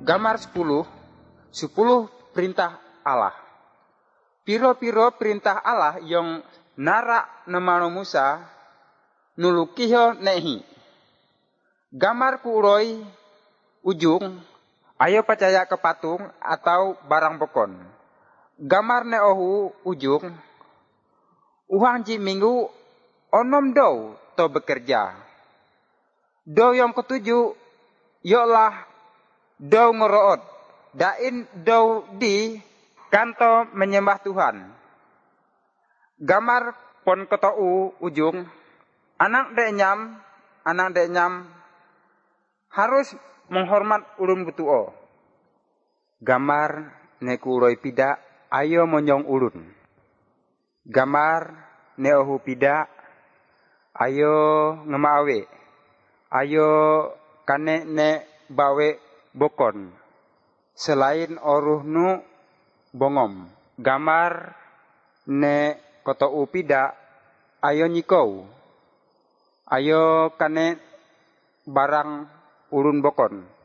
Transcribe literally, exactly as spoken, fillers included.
Gambar sepuluh, sepuluh perintah Allah. Piro-piro perintah Allah yang narak nemano Musa nulukiho nehi. Gambar kuroi ujung, ayo percaya ke patung atau barang bokon. Gambar neohu ujung, uhang ji minggu onom do to bekerja. Do yang ketujuh, yolah do ngoroot. Dain do di kanto menyembah Tuhan. Gambar pon ketou ujung, anak denyam, anak denyam harus menghormat ulun betuo. Gambar nekuroi pida, ayo monyong ulun. Gambar neohu pida, ayo ngemawe. Ayo kane ne bawe bokon. Selain oruh nu bongom. Gambar ne koto upida, ayo nyikau. Ayo kane barang urun bokon.